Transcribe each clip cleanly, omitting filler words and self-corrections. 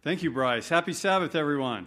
Thank you, Bryce. Happy Sabbath, everyone.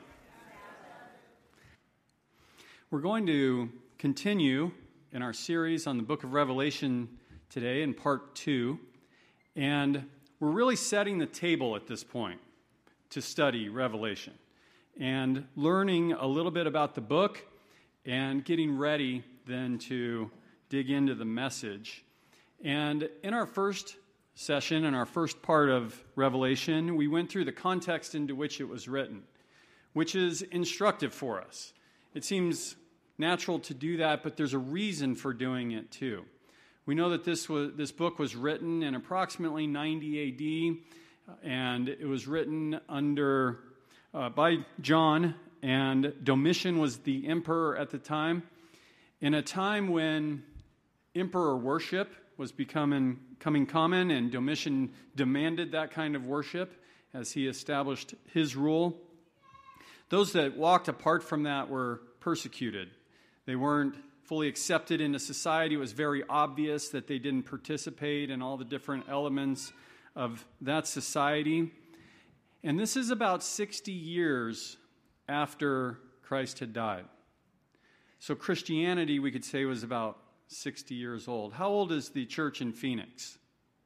We're going to continue in our series on the book of Revelation today in part 2. And we're really setting the table at this point to study Revelation and learning a little bit about the book and getting ready then to dig into the message. And in our first session, in our first part of Revelation, we went through the context into which it was written, which is instructive for us. It seems natural to do that, but there's a reason for doing it too. We know that this book was written in approximately 90 A.D., and it was written by John, and Domitian was the emperor at the time, in a time when emperor worship was becoming common, and Domitian demanded that kind of worship as he established his rule. Those that walked apart from that were persecuted. They weren't fully accepted into society. It was very obvious that they didn't participate in all the different elements of that society. And this is about 60 years after Christ had died. So Christianity, we could say, was about 60 years old. How old is the church in Phoenix?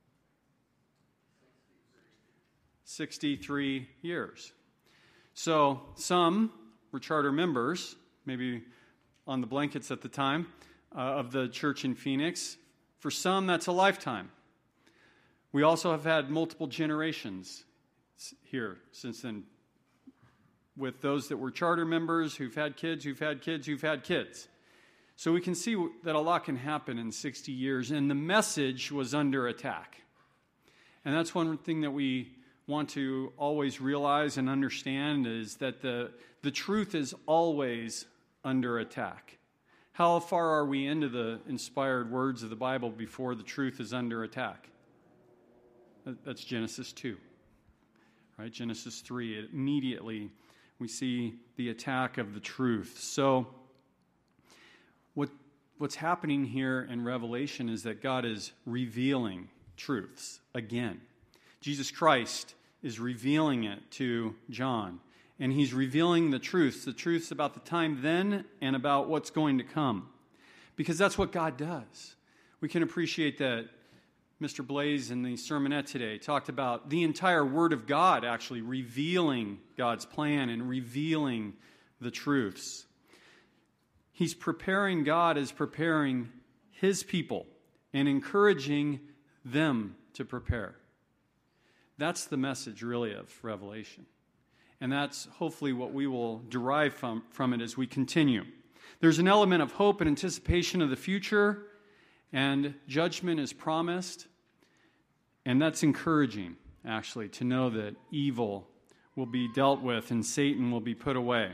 63 years. So some were charter members, maybe on the blankets at the time, of the church in Phoenix. For some, that's a lifetime. We also have had multiple generations here since then, with those that were charter members who've had kids, who've had kids, who've had kids. So we can see that a lot can happen in 60 years, and the message was under attack. And that's one thing that we want to always realize and understand, is that the truth is always under attack. How far are we into the inspired words of the Bible before the truth is under attack? That's Genesis 2, right? Genesis 3, immediately we see the attack of the truth. So what's happening here in Revelation is that God is revealing truths again. Jesus Christ is revealing it to John, and he's revealing the truths about the time then and about what's going to come, because that's what God does. We can appreciate that Mr. Blaze in the sermonette today talked about the entire Word of God actually revealing God's plan and revealing the truths. God is preparing his people and encouraging them to prepare. That's the message, really, of Revelation. And that's hopefully what we will derive from it as we continue. There's an element of hope and anticipation of the future, and judgment is promised. And that's encouraging, actually, to know that evil will be dealt with and Satan will be put away.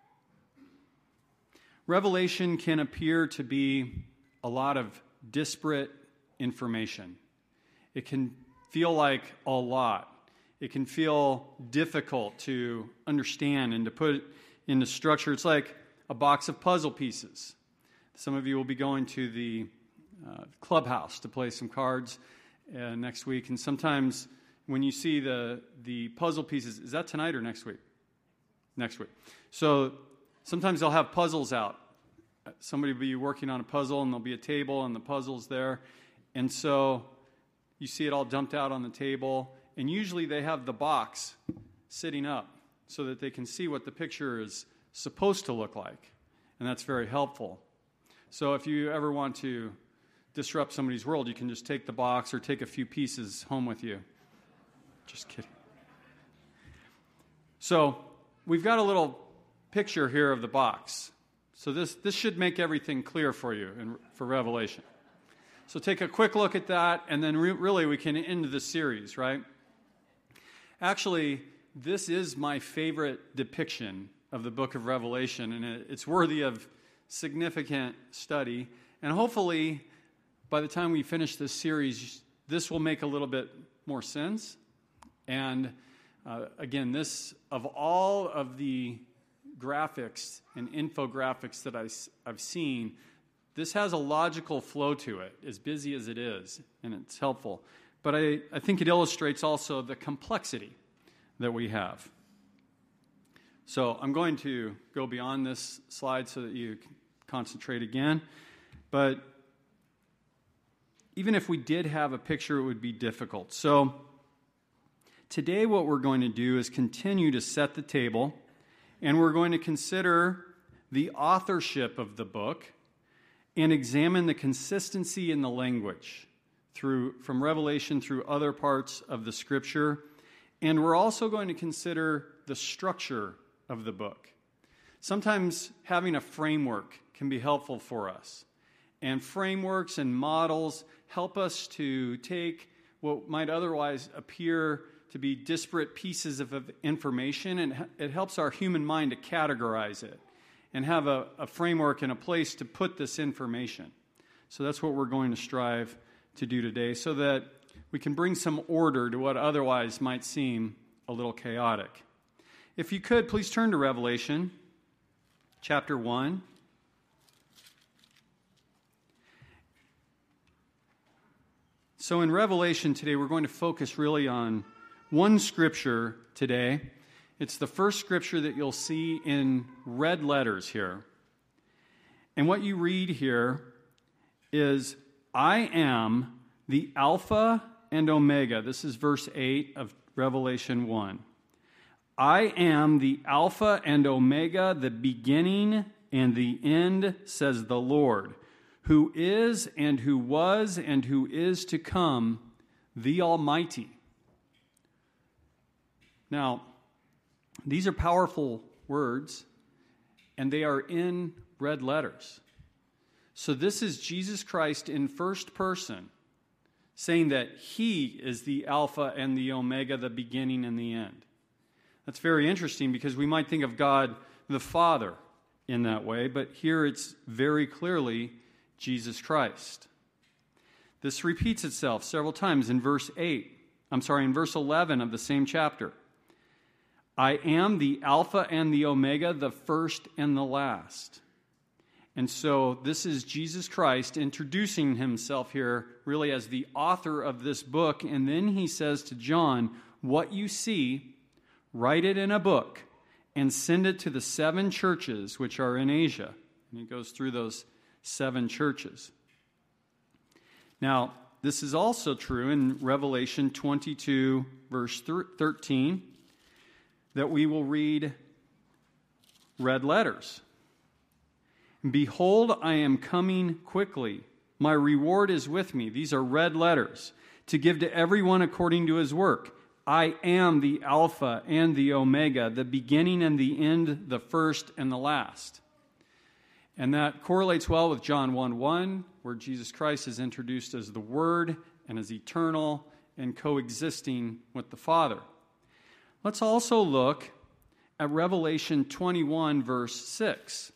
Revelation can appear to be a lot of disparate information. It can feel like a lot. It can feel difficult to understand and to put into structure. It's like a box of puzzle pieces. Some of you will be going to the clubhouse to play some cards next week. And sometimes when you see the puzzle pieces, is that tonight or next week? Next week. So sometimes they'll have puzzles out. Somebody will be working on a puzzle, and there'll be a table, and the puzzle's there. And so you see it all dumped out on the table, and usually they have the box sitting up so that they can see what the picture is supposed to look like. And that's very helpful. So if you ever want to disrupt somebody's world, you can just take the box or take a few pieces home with you. Just kidding. So we've got a little picture here of the box. So this should make everything clear for you for Revelation. So take a quick look at that, and then really we can end the series, right? Actually, this is my favorite depiction of the book of Revelation, and it's worthy of significant study. And hopefully, by the time we finish this series, this will make a little bit more sense. And again, this, of all of the graphics and infographics that I've seen, this has a logical flow to it, as busy as it is, and it's helpful. But I think it illustrates also the complexity that we have So I'm going to go beyond this slide so that you can concentrate again. But even if we did have a picture, it would be difficult. So today what we're going to do is continue to set the table, and we're going to consider the authorship of the book and examine the consistency in the language from Revelation through other parts of the Scripture. And we're also going to consider the structure of the book. Sometimes having a framework can be helpful for us. And frameworks and models help us to take what might otherwise appear to be disparate pieces of information, and it helps our human mind to categorize it and have a framework and a place to put this information. So that's what we're going to strive to do today, so that we can bring some order to what otherwise might seem a little chaotic. If you could, please turn to Revelation chapter 1. So in Revelation today, we're going to focus really on one scripture today. It's the first scripture that you'll see in red letters here. And what you read here is, I am the Alpha and Omega. This is verse 8 of Revelation 1. I am the Alpha and Omega, the beginning and the end, says the Lord, who is and who was and who is to come, the Almighty. Now, these are powerful words, and they are in red letters. So this is Jesus Christ in first person, saying that He is the Alpha and the Omega, the beginning and the end. That's very interesting because we might think of God the Father in that way, but here it's very clearly Jesus Christ. This repeats itself several times in verse 11 of the same chapter. I am the Alpha and the Omega, the first and the last. And so this is Jesus Christ introducing himself here really as the author of this book. And then he says to John, what you see, write it in a book and send it to the 7 churches which are in Asia. And he goes through those 7 churches. Now, this is also true in Revelation 22, verse 13, that we will read red letters. Behold, I am coming quickly. My reward is with me. These are red letters, to give to everyone according to his work. I am the Alpha and the Omega, the beginning and the end, the first and the last. And that correlates well with John 1:1, where Jesus Christ is introduced as the Word and as eternal and coexisting with the Father. Let's also look at Revelation 21, verse 6.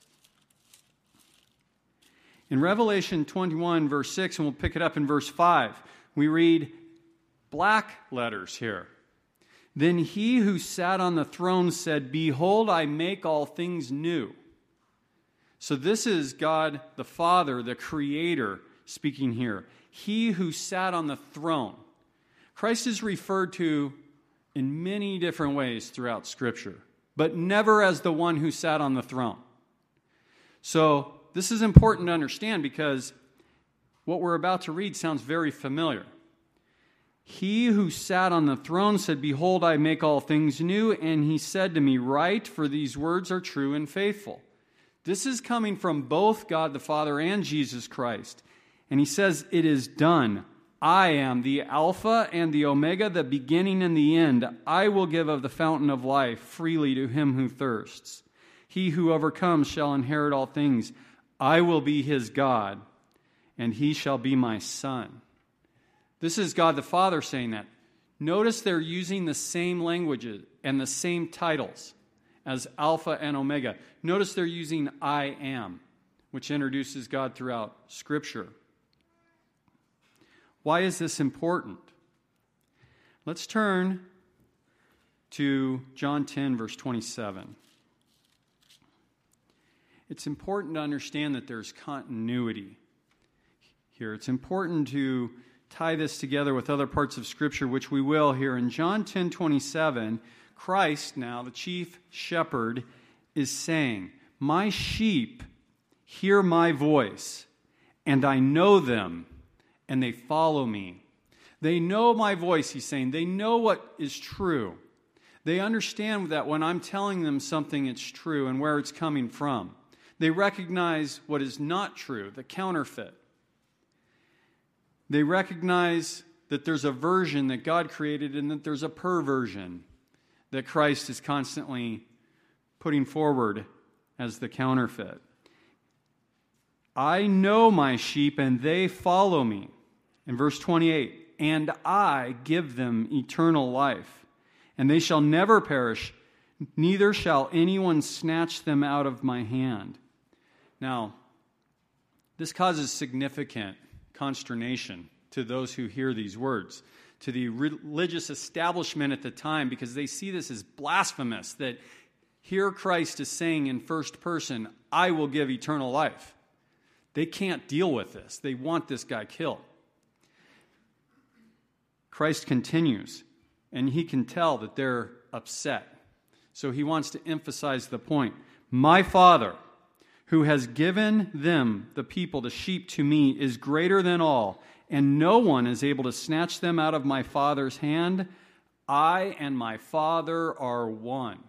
In Revelation 21, verse 6, and we'll pick it up in verse 5, we read black letters here. Then he who sat on the throne said, Behold, I make all things new. So this is God the Father, the Creator, speaking here. He who sat on the throne. Christ is referred to in many different ways throughout Scripture, but never as the one who sat on the throne. So this is important to understand because what we're about to read sounds very familiar. He who sat on the throne said, Behold, I make all things new. And he said to me, Write, for these words are true and faithful. This is coming from both God the Father and Jesus Christ. And he says, It is done. I am the Alpha and the Omega, the beginning and the end. I will give of the fountain of life freely to him who thirsts. He who overcomes shall inherit all things. I will be his God, and he shall be my son. This is God the Father saying that. Notice they're using the same languages and the same titles as Alpha and Omega. Notice they're using I am, which introduces God throughout Scripture. Why is this important? Let's turn to John 10, verse 27. It's important to understand that there's continuity here. It's important to tie this together with other parts of Scripture, which we will here. In John 10:27, Christ now, the chief shepherd, is saying, my sheep hear my voice, and I know them, and they follow me. They know my voice, he's saying. They know what is true. They understand that when I'm telling them something, it's true and where it's coming from. They recognize what is not true, the counterfeit. They recognize that there's a version that God created and that there's a perversion that Christ is constantly putting forward as the counterfeit. I know my sheep and they follow me. In verse 28, and I give them eternal life, and they shall never perish, neither shall anyone snatch them out of my hand. Now, this causes significant consternation to those who hear these words, to the religious establishment at the time, because they see this as blasphemous, that here Christ is saying in first person, I will give eternal life. They can't deal with this. They want this guy killed. Christ continues, and he can tell that they're upset. So he wants to emphasize the point. My Father, who has given them, the people, the sheep, to me, is greater than all, and no one is able to snatch them out of my Father's hand. I and my Father are one.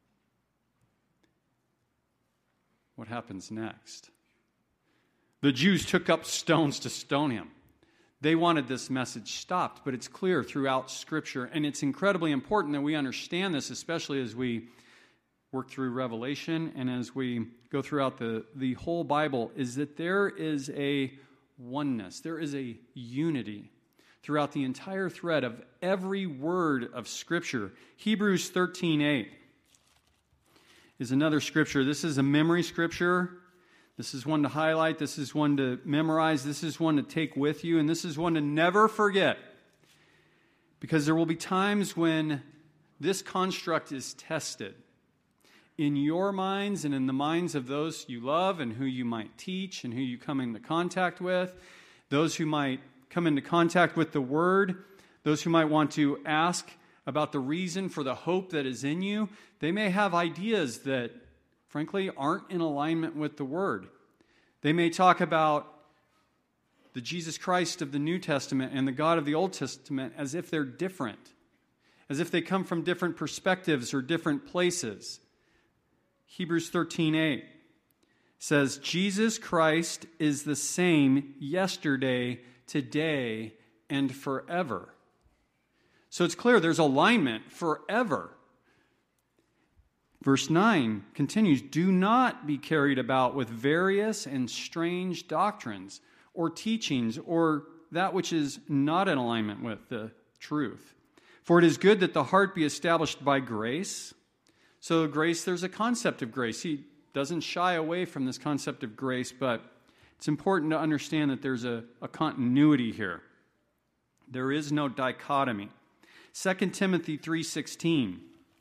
What happens next? The Jews took up stones to stone him. They wanted this message stopped, but it's clear throughout Scripture, and it's incredibly important that we understand this, especially as we work through Revelation and as we go throughout the whole Bible, is that there is a oneness, there is a unity throughout the entire thread of every word of Scripture. Hebrews 13:8 is another Scripture. This is a memory Scripture. This is one to highlight. This is one to memorize. This is one to take with you. And this is one to never forget. Because there will be times when this construct is tested in your minds and in the minds of those you love and who you might teach and who you come into contact with, those who might come into contact with the Word, those who might want to ask about the reason for the hope that is in you. They may have ideas that, frankly, aren't in alignment with the Word. They may talk about the Jesus Christ of the New Testament and the God of the Old Testament as if they're different, as if they come from different perspectives or different places. Hebrews 13:8 says, Jesus Christ is the same yesterday, today, and forever. So it's clear there's alignment forever. Verse 9 continues, do not be carried about with various and strange doctrines or teachings or that which is not in alignment with the truth. For it is good that the heart be established by grace. So grace, there's a concept of grace. He doesn't shy away from this concept of grace, but it's important to understand that there's a continuity here. There is no dichotomy. 2 Timothy 3:16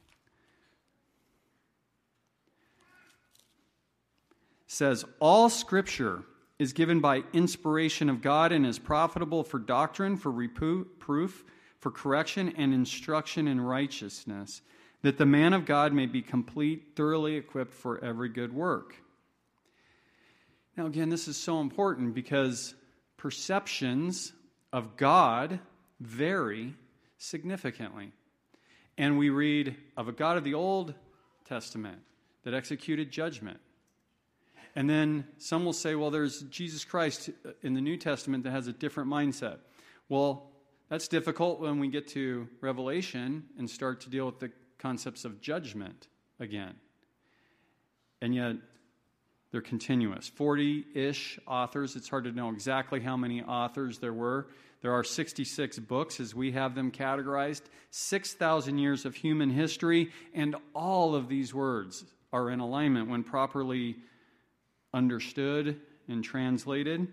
says, all Scripture is given by inspiration of God and is profitable for doctrine, for reproof, for correction, and instruction in righteousness, that the man of God may be complete, thoroughly equipped for every good work. Now again, this is so important because perceptions of God vary significantly. And we read of a God of the Old Testament that executed judgment. And then some will say, well, there's Jesus Christ in the New Testament that has a different mindset. Well, that's difficult when we get to Revelation and start to deal with the concepts of judgment again. And yet, they're continuous. 40-ish authors. It's hard to know exactly how many authors there were. There are 66 books as we have them categorized, 6,000 years of human history, and all of these words are in alignment when properly understood and translated.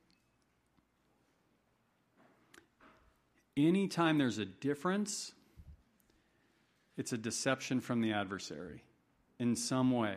Anytime there's a difference, it's a deception from the adversary in some way.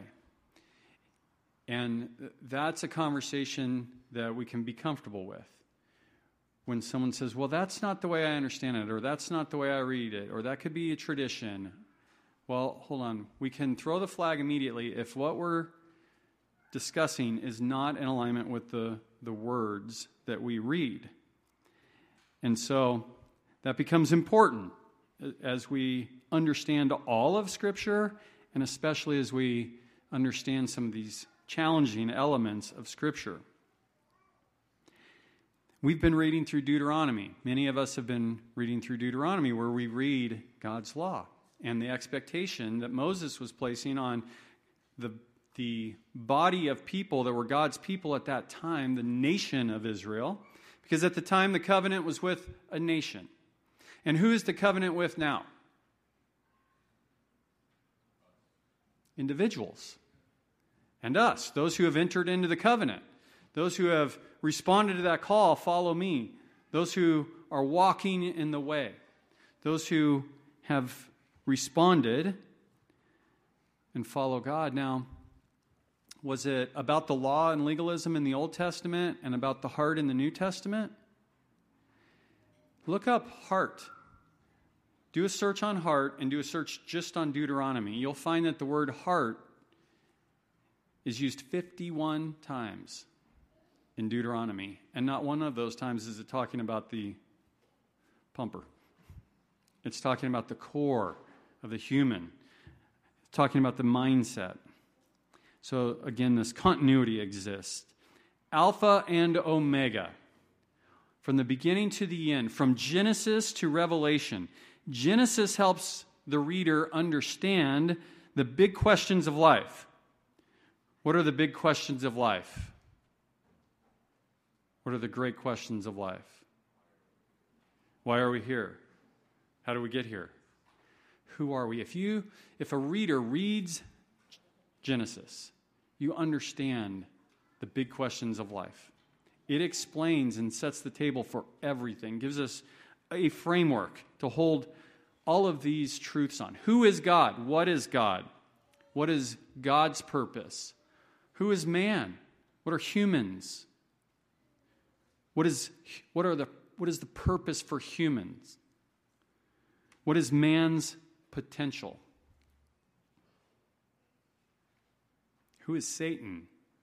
And that's a conversation that we can be comfortable with. When someone says, well, that's not the way I understand it, or that's not the way I read it, or that could be a tradition. Well, hold on. We can throw the flag immediately if what we're discussing is not in alignment with the words that we read. And so that becomes important as we understand all of Scripture, and especially as we understand some of these challenging elements of Scripture. We've been reading through Deuteronomy. Many of us have been reading through Deuteronomy, where we read God's law and the expectation that Moses was placing on the body of people that were God's people at that time, the nation of Israel, because at the time the covenant was with a nation. And who is the covenant with now? Individuals. And us, those who have entered into the covenant, those who have responded to that call, follow me, those who are walking in the way, those who have responded and follow God. Now, was it about the law and legalism in the Old Testament and about the heart in the New Testament? Look up heart. Do a search on heart and do a search just on Deuteronomy. You'll find that the word heart is used 51 times in Deuteronomy, and not one of those times is it talking about the pumper. It's talking about the core of the human. It's talking about the mindset. So again, this continuity exists. Alpha and Omega. From the beginning to the end, from Genesis to Revelation. Genesis helps the reader understand the big questions of life. What are the big questions of life? What are the great questions of life? Why are we here? How do we get here? Who are we? If a reader reads Genesis, you understand the big questions of life. It explains and sets the table for everything, gives us a framework to hold all of these truths on. Who is God? What is God? What is God's purpose? Who is man? What are humans? What is the purpose for humans? What is man's potential? Who is Satan?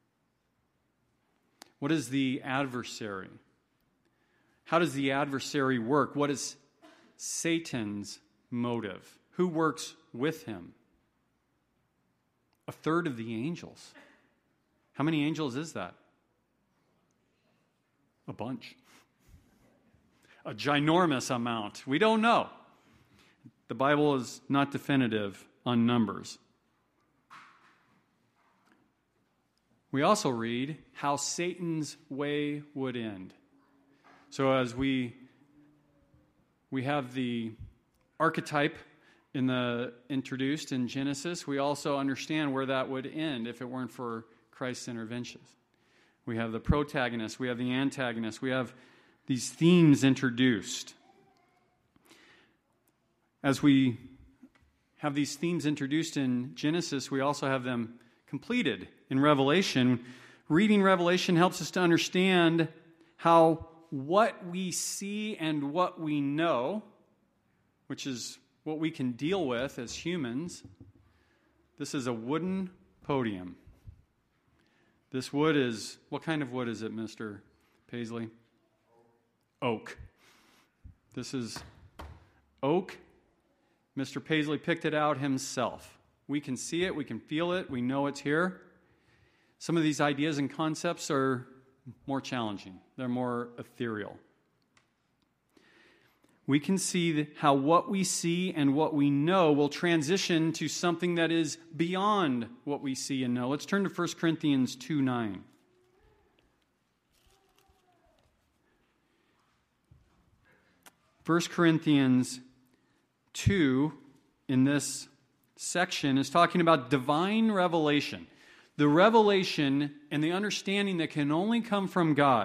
What is the adversary? How does the adversary work? What is Satan's motive? Who works with him? A third of the angels. How many angels is that? A bunch. A ginormous amount. We don't know. The Bible is not definitive on numbers. We also read how Satan's way would end. So as we have the archetype introduced in Genesis, we also understand where that would end if it weren't for Christ's interventions. We have the protagonist, we have the antagonist, we have these themes introduced. As we have these themes introduced in Genesis, we also have them completed in Revelation. Reading Revelation helps us to understand how what we see and what we know, which is what we can deal with as humans, this is a wooden podium. This wood is, what kind of wood is it, Mr. Paisley? Oak. This is oak. Mr. Paisley picked it out himself. We can see it, we can feel it, we know it's here. Some of these ideas and concepts are more challenging. They're more ethereal. We can see how what we see and what we know will transition to something that is beyond what we see and know. Let's turn to 1 Corinthians 2:9. First Corinthians 2 in this section is talking about divine revelation. The revelation and the understanding that can only come from God.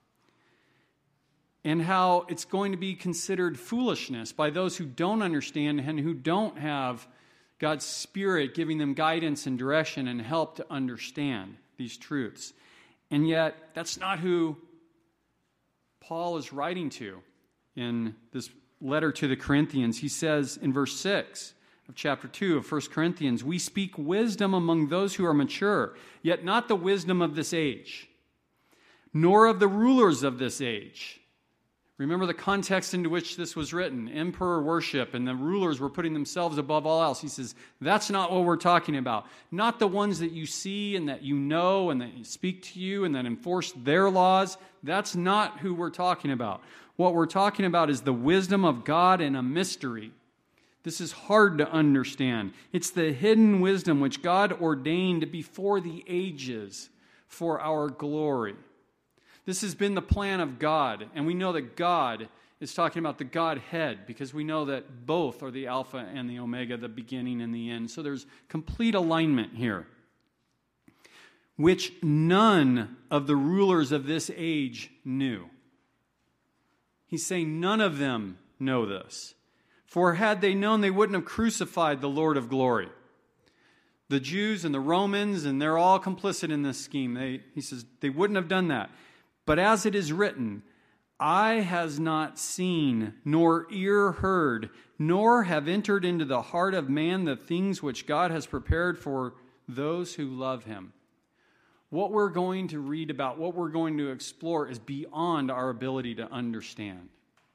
And how it's going to be considered foolishness by those who don't understand and who don't have God's Spirit giving them guidance and direction and help to understand these truths. And yet, that's not who Paul is writing to in this letter to the Corinthians. He says in verse 6, of chapter 2 of 1 Corinthians, we speak wisdom among those who are mature, yet not the wisdom of this age, nor of the rulers of this age. Remember the context into which this was written, emperor worship, and the rulers were putting themselves above all else. He says, that's not what we're talking about. Not the ones that you see and that you know and that speak to you and that enforce their laws. That's not who we're talking about. What we're talking about is the wisdom of God in a mystery. This is hard to understand. It's the hidden wisdom which God ordained before the ages for our glory. This has been the plan of God, and we know that God is talking about the Godhead because we know that both are the Alpha and the Omega, the beginning and the end. So there's complete alignment here, which none of the rulers of this age knew. He's saying none of them know this. For had they known, they wouldn't have crucified the Lord of glory. The Jews and the Romans, and they're all complicit in this scheme. He says they wouldn't have done that. But as it is written, eye has not seen, nor ear heard, nor have entered into the heart of man the things which God has prepared for those who love him. What we're going to read about, what we're going to explore is beyond our ability to understand.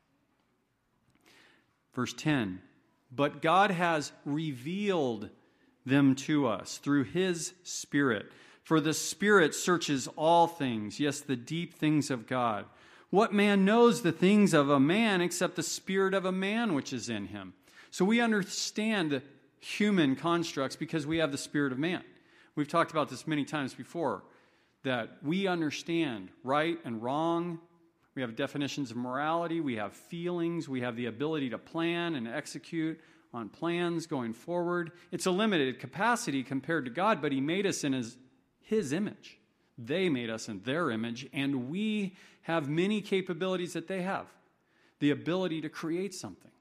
Verse 10, but God has revealed them to us through his Spirit. For the Spirit searches all things, yes, the deep things of God. What man knows the things of a man except the spirit of a man which is in him? So we understand human constructs because we have the spirit of man. We've talked about this many times before, that we understand right and wrong. We have definitions of morality. We have feelings. We have the ability to plan and execute on plans going forward. It's a limited capacity compared to God, but he made us in his image. They made us in their image, and we have many capabilities that they have. The ability to create something.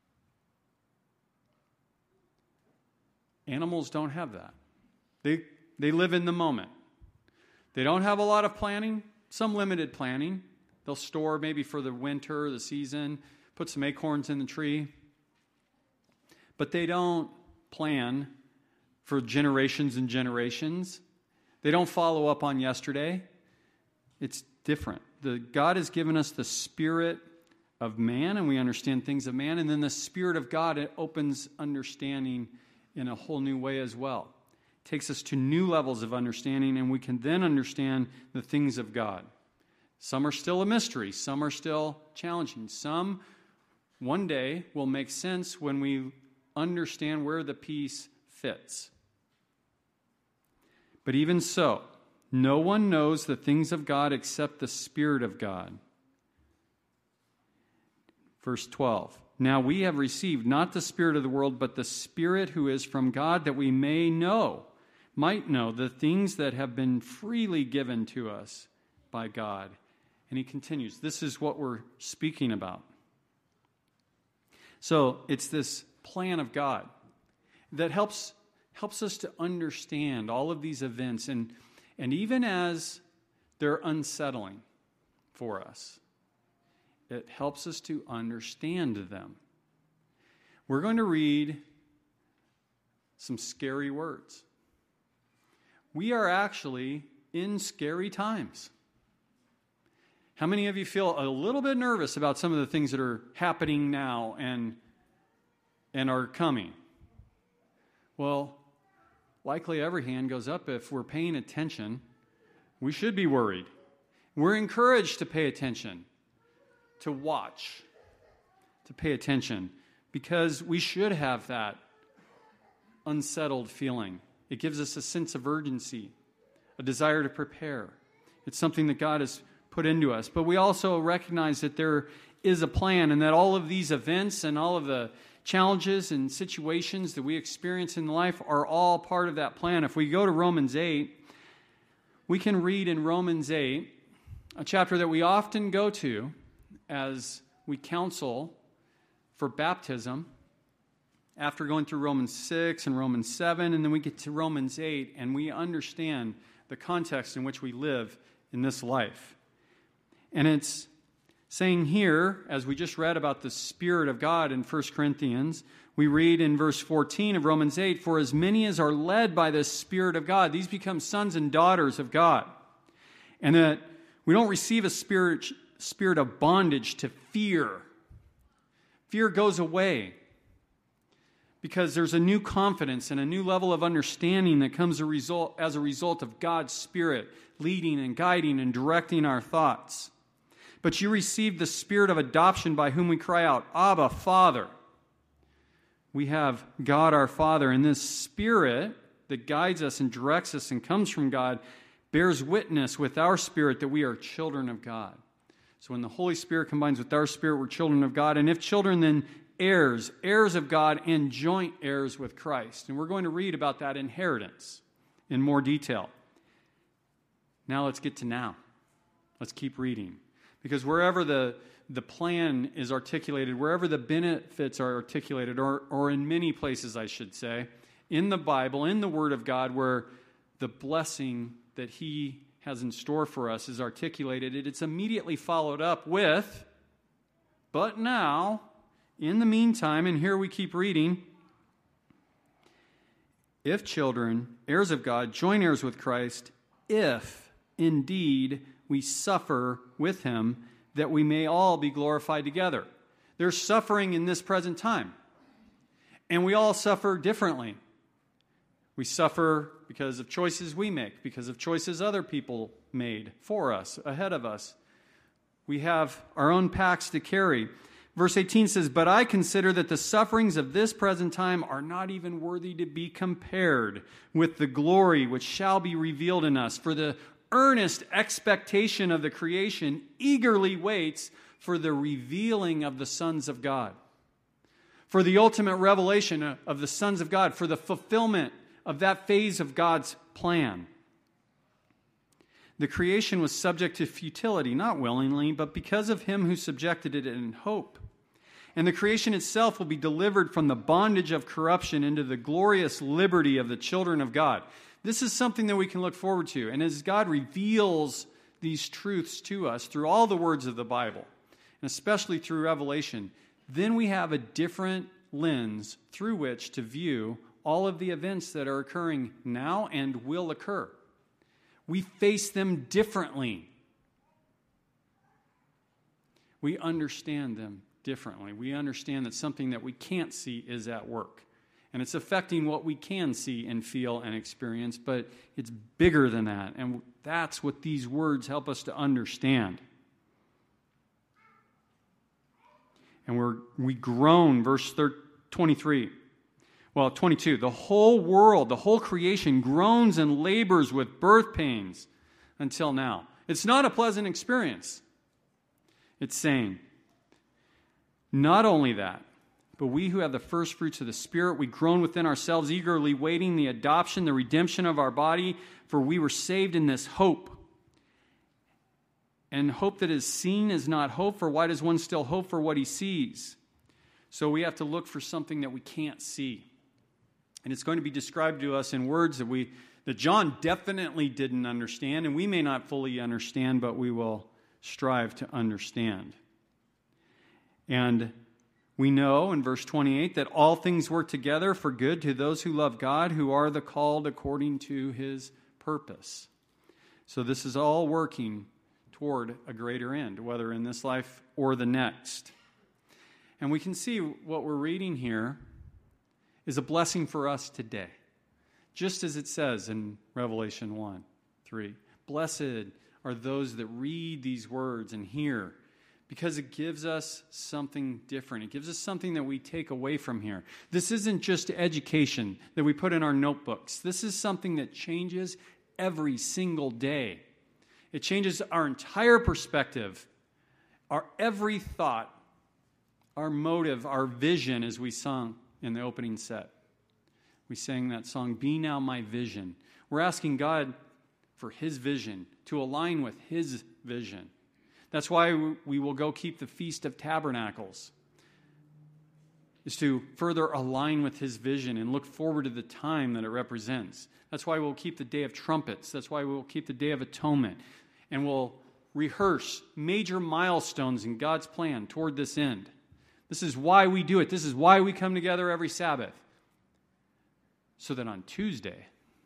Animals don't have that. They live in the moment. They don't have a lot of planning, some limited planning. They'll store maybe for the winter, the season, put some acorns in the tree. But they don't plan for generations and generations. They don't follow up on yesterday. It's different. God has given us the spirit of man, and we understand things of man, and then the Spirit of God, it opens understanding in a whole new way as well. It takes us to new levels of understanding, and we can then understand the things of God. Some are still a mystery. Some are still challenging. Some, one day, will make sense when we understand where the piece fits. But even so, no one knows the things of God except the Spirit of God. Verse 12. Now we have received not the spirit of the world, but the Spirit who is from God, that we might know the things that have been freely given to us by God. And he continues, this is what we're speaking about. So it's this plan of God that helps us to understand all of these events, and even as they're unsettling for us, it helps us to understand them. We're going to read some scary words. We are actually in scary times. How many of you feel a little bit nervous about some of the things that are happening now and are coming? Well, likely every hand goes up. If we're paying attention, we should be worried. We're encouraged to pay attention, to watch, to pay attention, because we should have that unsettled feeling. It gives us a sense of urgency, a desire to prepare. It's something that God has put into us. But we also recognize that there is a plan, and that all of these events and all of the challenges and situations that we experience in life are all part of that plan. If we go to Romans 8, we can read in Romans 8, a chapter that we often go to as we counsel for baptism, after going through Romans 6 and Romans 7, and then we get to Romans 8, and we understand the context in which we live in this life. And it's saying here, as we just read about the Spirit of God in 1 Corinthians, We read in verse 14 of Romans 8, "For as many as are led by the Spirit of God," these become sons and daughters of God. And that we don't receive a spirit of bondage to fear. Fear goes away because there's a new confidence and a new level of understanding that comes as a result of God's Spirit leading and guiding and directing our thoughts. But you received the Spirit of adoption by whom we cry out, "Abba, Father." We have God our Father, and this Spirit that guides us and directs us and comes from God bears witness with our spirit that we are children of God. So when the Holy Spirit combines with our spirit, we're children of God. And if children, then heirs, heirs of God and joint heirs with Christ. And we're going to read about that inheritance in more detail. Now let's get to now. Let's keep reading. Because wherever the plan is articulated, wherever the benefits are articulated, or in many places, I should say, in the Bible, in the Word of God, where the blessing that He has in store for us is articulated, it's immediately followed up with, "But now, in the meantime," and here we keep reading, "If children, heirs of God, joint heirs with Christ, if indeed we suffer with Him, that we may all be glorified together." There's suffering in this present time. And we all suffer differently. We suffer because of choices we make, because of choices other people made for us, ahead of us. We have our own packs to carry. Verse 18 says, "But I consider that the sufferings of this present time are not even worthy to be compared with the glory which shall be revealed in us. For the earnest expectation of the creation eagerly waits for the revealing of the sons of God." For the ultimate revelation of the sons of God, for the fulfillment of that phase of God's plan. The creation was subject to futility, not willingly, but because of Him who subjected it in hope. And the creation itself will be delivered from the bondage of corruption into the glorious liberty of the children of God. This is something that we can look forward to. And as God reveals these truths to us through all the words of the Bible, and especially through Revelation, then we have a different lens through which to view all of the events that are occurring now and will occur. We face them differently. We understand them differently. We understand that something that we can't see is at work. And it's affecting what we can see and feel and experience, but it's bigger than that. And that's what these words help us to understand. And we groan, verse 23. Well, 22. "The whole world, the whole creation groans and labors with birth pains until now." It's not a pleasant experience. It's saying, not only that, but we who have the first fruits of the Spirit, we groan within ourselves, eagerly waiting the adoption, the redemption of our body, for we were saved in this hope. And hope that is seen is not hope, for why does one still hope for what he sees? So we have to look for something that we can't see. And it's going to be described to us in words that John definitely didn't understand, and we may not fully understand, but we will strive to understand. And we know in verse 28 that all things work together for good to those who love God, who are the called according to His purpose. So this is all working toward a greater end, whether in this life or the next. And we can see what we're reading here is a blessing for us today. Just as it says in Revelation 1:3. Blessed are those that read these words and hear, because it gives us something different. It gives us something that we take away from here. This isn't just education that we put in our notebooks. This is something that changes every single day. It changes our entire perspective, our every thought, our motive, our vision, as we sung in the opening set. We sang that song, "Be Now My Vision." We're asking God for His vision, to align with His vision. That's why we will go keep the Feast of Tabernacles, is to further align with His vision and look forward to the time that it represents. That's why we'll keep the Day of Trumpets. That's why we'll keep the Day of Atonement. And we'll rehearse major milestones in God's plan toward this end. This is why we do it. This is why we come together every Sabbath. So that on Tuesday,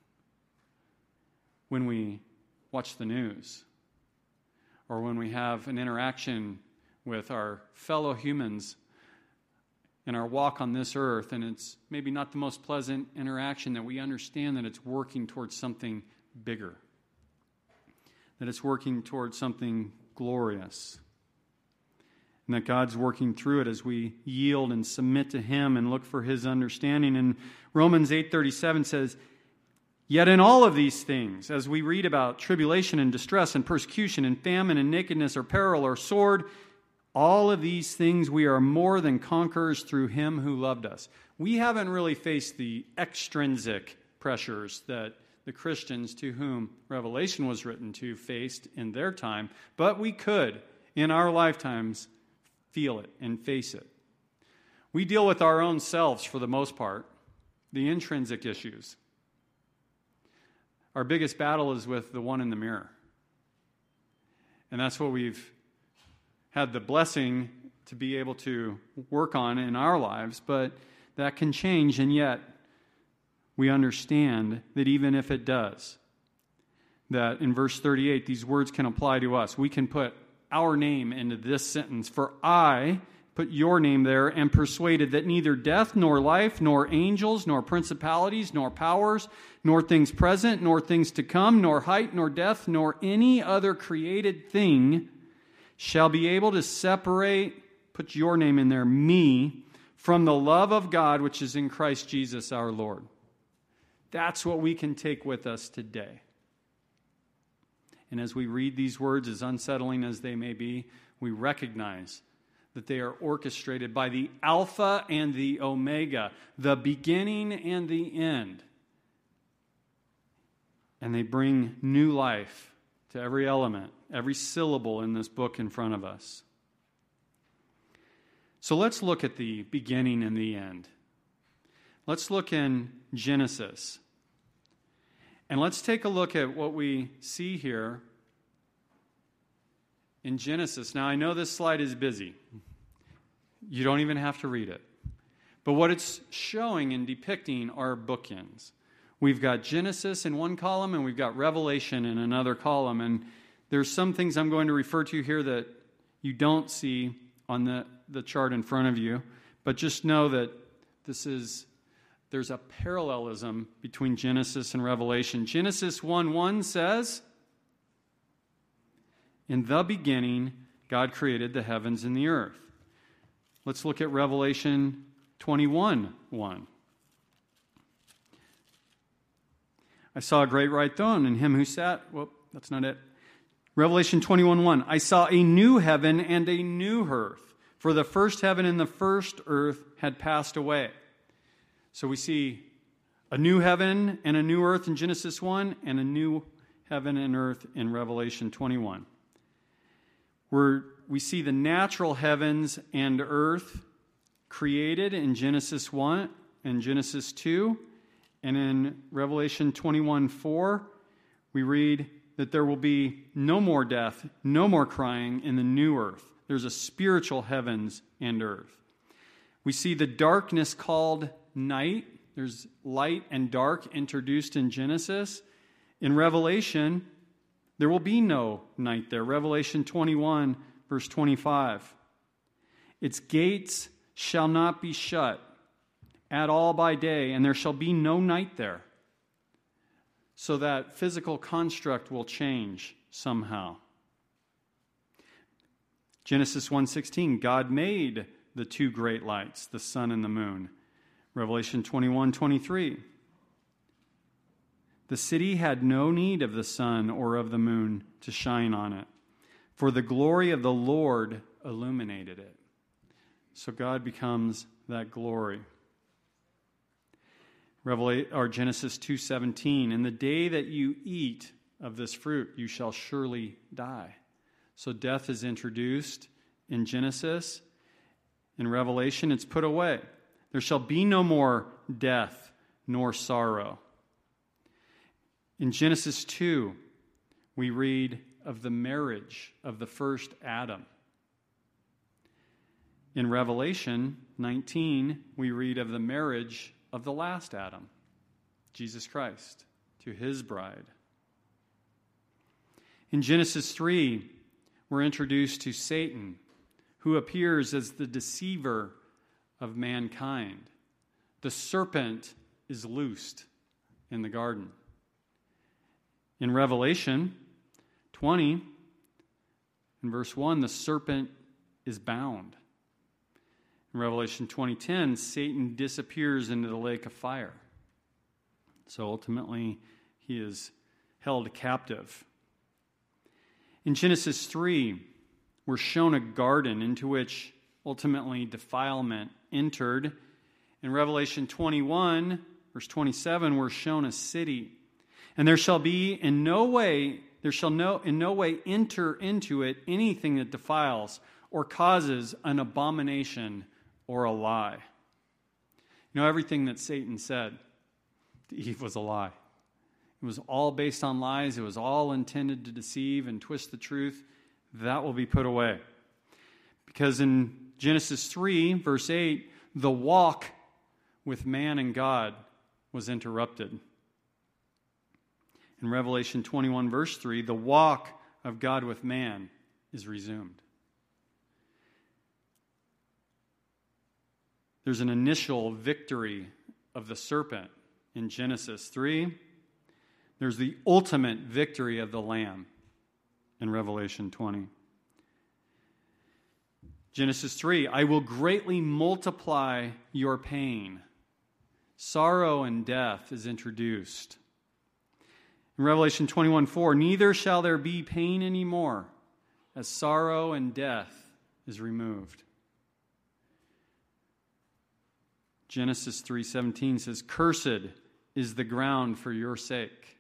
when we watch the news, or when we have an interaction with our fellow humans in our walk on this earth, and it's maybe not the most pleasant interaction, that we understand that it's working towards something bigger, that it's working towards something glorious, and that God's working through it as we yield and submit to Him and look for His understanding. And Romans 8:37 says, "Yet in all of these things, as we read about tribulation and distress and persecution and famine and nakedness or peril or sword, all of these things we are more than conquerors through Him who loved us." We haven't really faced the extrinsic pressures that the Christians to whom Revelation was written to faced in their time, but we could, in our lifetimes, feel it and face it. We deal with our own selves for the most part, the intrinsic issues. Our biggest battle is with the one in the mirror. And that's what we've had the blessing to be able to work on in our lives, but that can change, and yet we understand that even if it does, that in verse 38, these words can apply to us. We can put our name into this sentence. "For I," put your name there, "am persuaded that neither death, nor life, nor angels, nor principalities, nor powers, nor things present, nor things to come, nor height, nor depth, nor any other created thing shall be able to separate," put your name in there, "me, from the love of God which is in Christ Jesus our Lord." That's what we can take with us today. And as we read these words, as unsettling as they may be, we recognize that they are orchestrated by the Alpha and the Omega, the beginning and the end. And they bring new life to every element, every syllable in this book in front of us. So let's look at the beginning and the end. Let's look in Genesis. And let's take a look at what we see here in Genesis. Now, I know this slide is busy. You don't even have to read it. But what it's showing and depicting are bookends. We've got Genesis in one column, and we've got Revelation in another column. And there's some things I'm going to refer to here that you don't see on the chart in front of you. But just know that there's a parallelism between Genesis and Revelation. Genesis 1:1 says, "In the beginning, God created the heavens and the earth." Let's look at Revelation 21:1. "I saw a great white throne, and him who sat..." Well, that's not it. Revelation 21:1. "I saw a new heaven and a new earth, for the first heaven and the first earth had passed away." So we see a new heaven and a new earth in Genesis 1, and a new heaven and earth in Revelation 21. Where we see the natural heavens and earth created in Genesis 1 and Genesis 2, and in Revelation 21:4, we read that there will be no more death, no more crying in the new earth. There's a spiritual heavens and earth. We see the darkness called night. There's light and dark introduced in Genesis. In Revelation, there will be no night there. Revelation 21, verse 25. "Its gates shall not be shut at all by day, and there shall be no night there." So that physical construct will change somehow. Genesis 1:16, "God made the two great lights, the sun and the moon." Revelation 21:23. "The city had no need of the sun or of the moon to shine on it, for the glory of the Lord illuminated it." So God becomes that glory. Genesis 2:17, "In the day that you eat of this fruit, you shall surely die." So death is introduced in Genesis. In Revelation, it's put away. "There shall be no more death nor sorrow." In Genesis 2, we read of the marriage of the first Adam. In Revelation 19, we read of the marriage of the last Adam, Jesus Christ, to his bride. In Genesis 3, we're introduced to Satan, who appears as the deceiver of mankind. The serpent is loosed in the garden. In Revelation 20, in verse 1, the serpent is bound. In Revelation 20:10, Satan disappears into the lake of fire. So ultimately, he is held captive. In Genesis 3, we're shown a garden into which ultimately defilement entered. In Revelation 21, verse 27, we're shown a city. And there shall in no way enter into it anything that defiles or causes an abomination or a lie. You know, everything that Satan said to Eve was a lie. It was all based on lies. It was all intended to deceive and twist the truth. That will be put away. Because in Genesis 3, verse 8, the walk with man and God was interrupted. In Revelation 21, verse 3, the walk of God with man is resumed. There's an initial victory of the serpent in Genesis 3. There's the ultimate victory of the Lamb in Revelation 20. Genesis 3, I will greatly multiply your pain. Sorrow and death is introduced. In Revelation 21:4, neither shall there be pain anymore, as sorrow and death is removed. Genesis 3:17 says, cursed is the ground for your sake.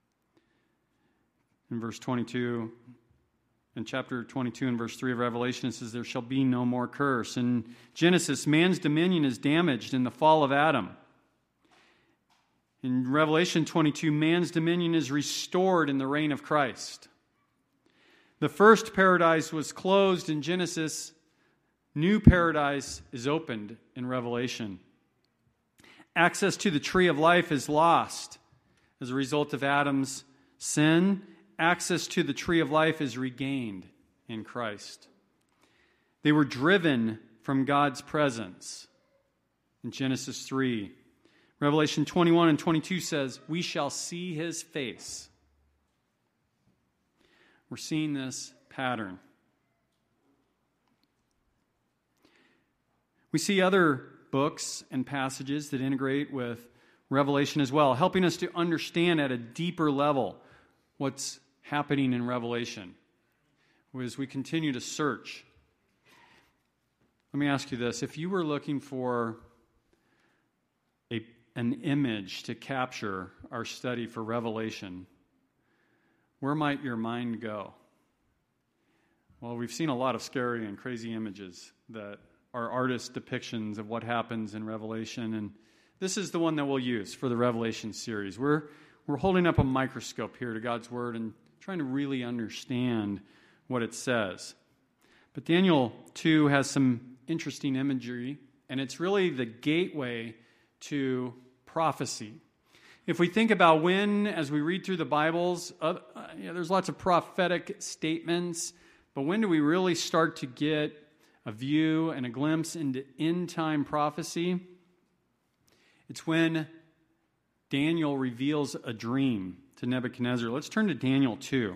In verse 22, in chapter 22 and verse 3 of Revelation, it says, there shall be no more curse. In Genesis, man's dominion is damaged in the fall of Adam. In Revelation 22, man's dominion is restored in the reign of Christ. The first paradise was closed in Genesis. New paradise is opened in Revelation. Access to the tree of life is lost as a result of Adam's sin. Access to the tree of life is regained in Christ. They were driven from God's presence in Genesis 3. Revelation 21 and 22 says, we shall see his face. We're seeing this pattern. We see other books and passages that integrate with Revelation as well, helping us to understand at a deeper level what's happening in Revelation as we continue to search. Let me ask you this. If you were looking for an image to capture our study for Revelation, where might your mind go? Well, we've seen a lot of scary and crazy images that are artist depictions of what happens in Revelation, and this is the one that we'll use for the Revelation series. We're holding up a microscope here to God's Word and trying to really understand what it says. But Daniel 2 has some interesting imagery, and it's really the gateway to prophecy. If we think about when, as we read through the Bibles, there's lots of prophetic statements, but when do we really start to get a view and a glimpse into end-time prophecy? It's when Daniel reveals a dream to Nebuchadnezzar. Let's turn to Daniel 2.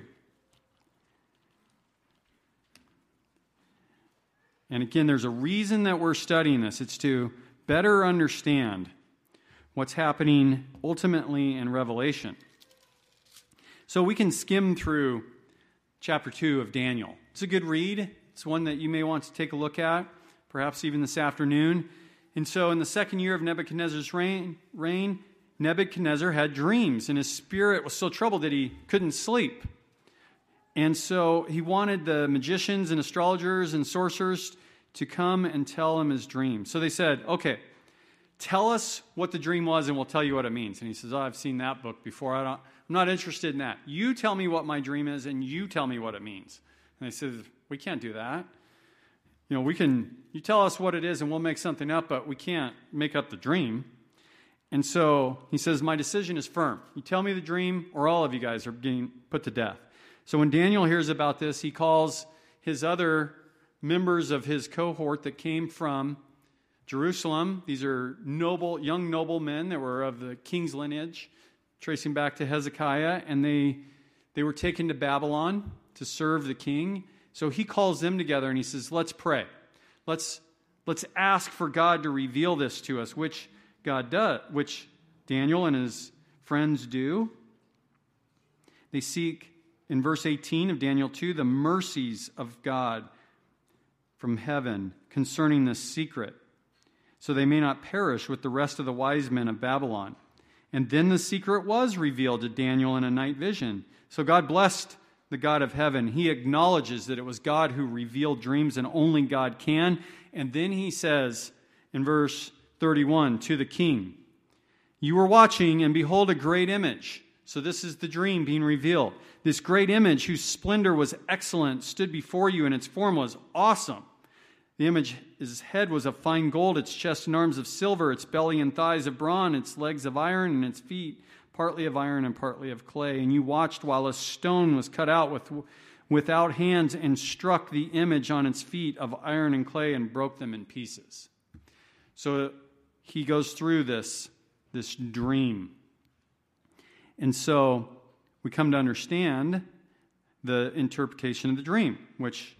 And again, there's a reason that we're studying this. It's to better understand what's happening ultimately in Revelation. So we can skim through chapter 2 of Daniel. It's a good read. It's one that you may want to take a look at, perhaps even this afternoon. And so in the second year of Nebuchadnezzar's reign, Nebuchadnezzar had dreams, and his spirit was so troubled that he couldn't sleep. And so he wanted the magicians and astrologers and sorcerers to come and tell him his dream. So they said, okay, tell us what the dream was and we'll tell you what it means. And he says, I've seen that book before. I'm not interested in that. You tell me what my dream is and you tell me what it means. And they said, we can't do that. you tell us what it is and we'll make something up, but we can't make up the dream. And so he says, my decision is firm. You tell me the dream or all of you guys are getting put to death. So when Daniel hears about this, he calls his other members of his cohort that came from Jerusalem. These are young noble men that were of the king's lineage, tracing back to Hezekiah, and they were taken to Babylon to serve the king. So he calls them together and he says, let's pray. Let's ask for God to reveal this to us, which God does, which Daniel and his friends do. They seek, in verse 18 of Daniel 2, the mercies of God from heaven concerning this secret, so they may not perish with the rest of the wise men of Babylon. And then the secret was revealed to Daniel in a night vision. So God blessed the God of heaven. He acknowledges that it was God who revealed dreams and only God can. And then he says in verse 31 to the king, you were watching and behold a great image. So this is the dream being revealed. This great image whose splendor was excellent stood before you and its form was awesome. The image, his head was of fine gold, its chest and arms of silver, its belly and thighs of bronze, its legs of iron, and its feet partly of iron and partly of clay. And you watched while a stone was cut out without hands and struck the image on its feet of iron and clay and broke them in pieces. So he goes through this dream. And so we come to understand the interpretation of the dream, which,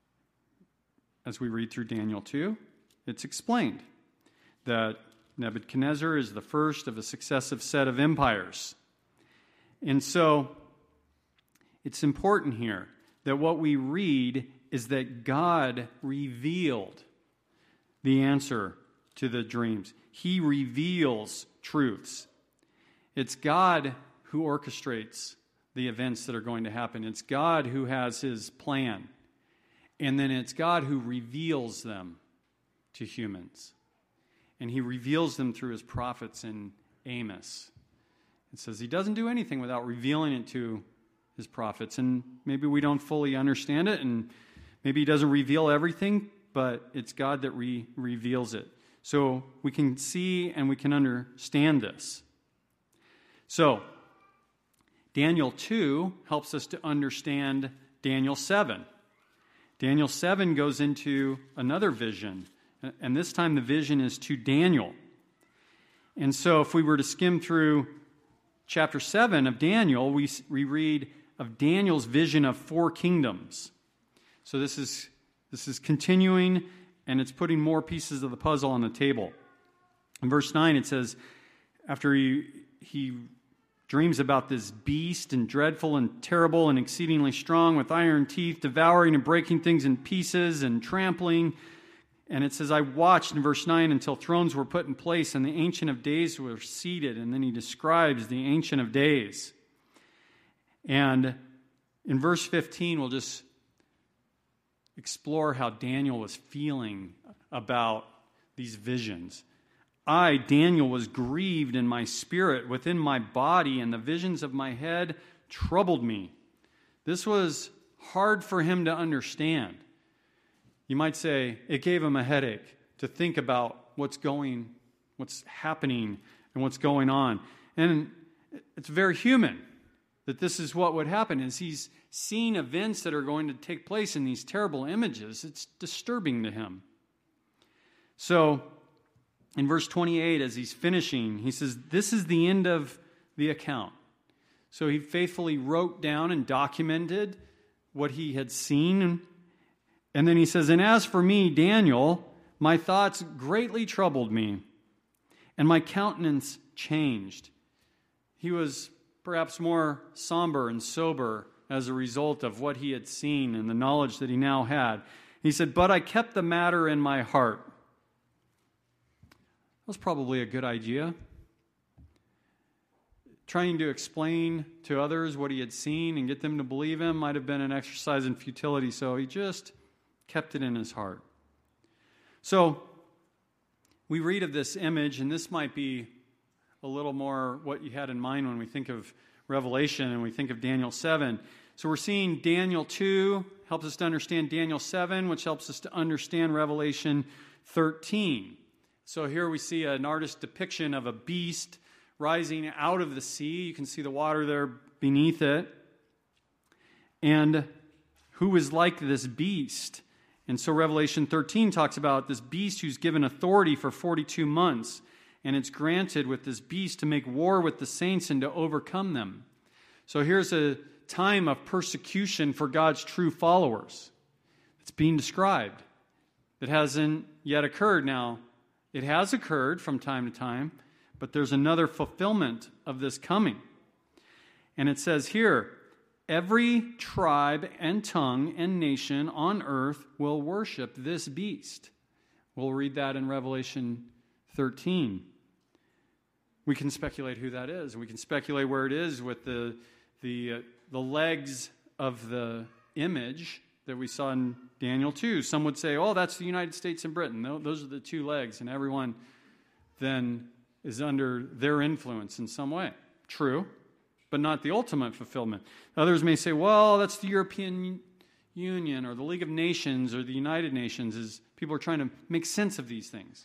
as we read through Daniel 2, it's explained that Nebuchadnezzar is the first of a successive set of empires. And so it's important here that what we read is that God revealed the answer to the dreams. He reveals truths. It's God who orchestrates the events that are going to happen. It's God who has his plan. And then it's God who reveals them to humans. And he reveals them through his prophets in Amos. It says he doesn't do anything without revealing it to his prophets. And maybe we don't fully understand it, and maybe he doesn't reveal everything, but it's God that reveals it. So we can see and we can understand this. So Daniel 2 helps us to understand Daniel 7. Daniel 7 goes into another vision, and this time the vision is to Daniel. And so if we were to skim through chapter 7 of Daniel, we read of Daniel's vision of 4 kingdoms. So this is continuing, and it's putting more pieces of the puzzle on the table. In verse 9 it says, after he dreams about this beast and dreadful and terrible and exceedingly strong with iron teeth, devouring and breaking things in pieces and trampling. And it says, I watched in verse 9 until thrones were put in place and the Ancient of Days were seated. And then he describes the Ancient of Days. And in verse 15, we'll just explore how Daniel was feeling about these visions. I, Daniel, was grieved in my spirit within my body, and the visions of my head troubled me. This was hard for him to understand. You might say it gave him a headache to think about what's happening and what's going on. And it's very human that this is what would happen as he's seeing events that are going to take place in these terrible images. It's disturbing to him. So in verse 28, as he's finishing, he says, this is the end of the account. So he faithfully wrote down and documented what he had seen. And then he says, and as for me, Daniel, my thoughts greatly troubled me, and my countenance changed. He was perhaps more somber and sober as a result of what he had seen and the knowledge that he now had. He said, but I kept the matter in my heart. That was probably a good idea. Trying to explain to others what he had seen and get them to believe him might have been an exercise in futility, so he just kept it in his heart. So we read of this image, and this might be a little more what you had in mind when we think of Revelation and we think of Daniel 7. So we're seeing Daniel 2 helps us to understand Daniel 7, which helps us to understand Revelation 13. So here we see an artist's depiction of a beast rising out of the sea. You can see the water there beneath it. And who is like this beast? And so Revelation 13 talks about this beast who's given authority for 42 months. And it's granted with this beast to make war with the saints and to overcome them. So here's a time of persecution for God's true followers. It's being described. It hasn't yet occurred. Now, it has occurred from time to time, but there's another fulfillment of this coming. And it says here, every tribe and tongue and nation on earth will worship this beast. We'll read that in Revelation 13. We can speculate who that is. We can speculate where it is with the legs of the image that we saw in Daniel 2. Some would say, oh, that's the United States and Britain. Those are the two legs, and everyone then is under their influence in some way. True, but not the ultimate fulfillment. Others may say, well, that's the European Union or the League of Nations or the United Nations, as people are trying to make sense of these things.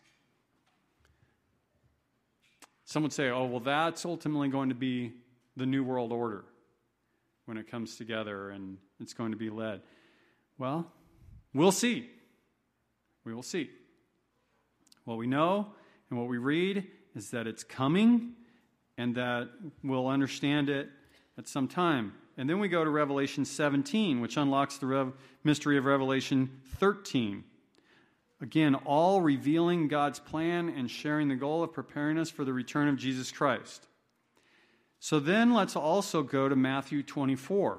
Some would say, oh, well, that's ultimately going to be the New World Order when it comes together and it's going to be led. Well, we'll see. We will see. What we know and what we read is that it's coming and that we'll understand it at some time. And then we go to Revelation 17, which unlocks the mystery of Revelation 13. Again, all revealing God's plan and sharing the goal of preparing us for the return of Jesus Christ. So then let's also go to Matthew 24.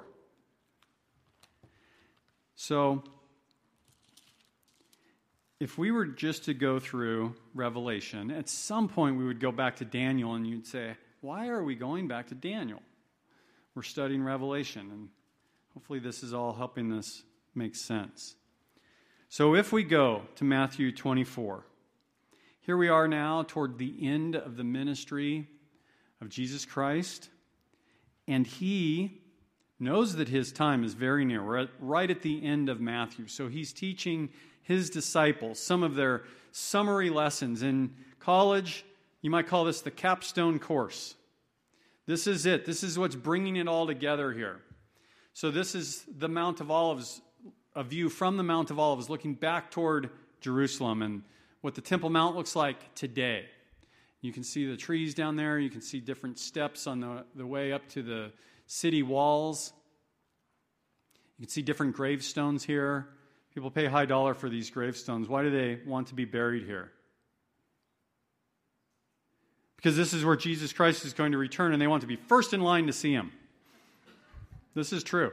So if we were just to go through Revelation, at some point we would go back to Daniel and you'd say, why are we going back to Daniel? We're studying Revelation, and hopefully this is all helping this make sense. So if we go to Matthew 24, here we are now toward the end of the ministry of Jesus Christ, and he knows that his time is very near. We're right at the end of Matthew, so he's teaching his disciples some of their summary lessons. In college, you might call this the capstone course. This is it. This is what's bringing it all together here. So this is the Mount of Olives, a view from the Mount of Olives looking back toward Jerusalem and what the Temple Mount looks like today. You can see the trees down there. You can see different steps on the way up to the city walls. You can see different gravestones here. People pay high dollar for these gravestones. Why do they want to be buried here? Because this is where Jesus Christ is going to return, and they want to be first in line to see him. This is true.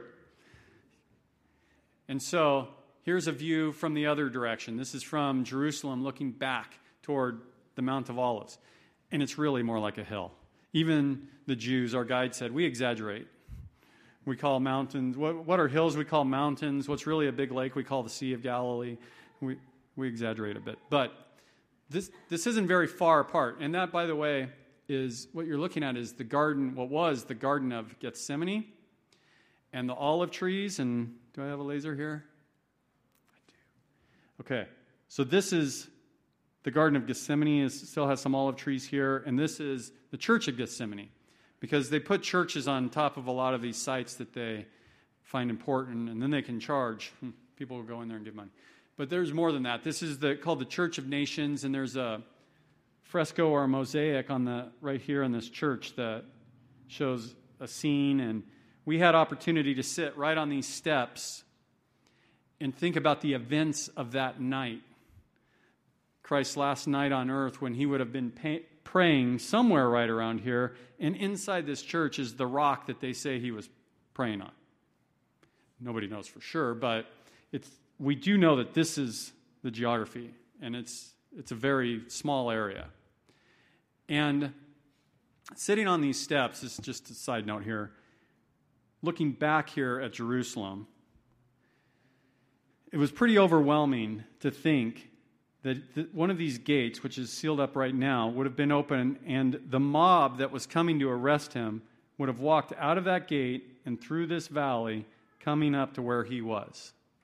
And so here's a view from the other direction. This is from Jerusalem looking back toward the Mount of Olives. And it's really more like a hill. Even the Jews, our guide said, we exaggerate. We call mountains, what are hills? We call mountains. What's really a big lake? We call the Sea of Galilee. We exaggerate a bit. But this isn't very far apart. And that, by the way, is what you're looking at is the garden, what was the Garden of Gethsemane and the olive trees. And do I have a laser here? I do. Okay. So this is the Garden of Gethsemane. It still has some olive trees here. And this is the Church of Gethsemane. Because they put churches on top of a lot of these sites that they find important, and then they can charge. People will go in there and give money. But there's more than that. This is called the Church of Nations, and there's a fresco or a mosaic on right here in this church that shows a scene. And we had opportunity to sit right on these steps and think about the events of that night. Christ's last night on earth, when he would have been praying somewhere right around here, and inside this church is the rock that they say he was praying on. Nobody knows for sure, but we do know that this is the geography, and it's a very small area. And sitting on these steps, this is just a side note here, looking back here at Jerusalem, it was pretty overwhelming to think that one of these gates, which is sealed up right now, would have been open, and the mob that was coming to arrest him would have walked out of that gate and through this valley, coming up to where he was.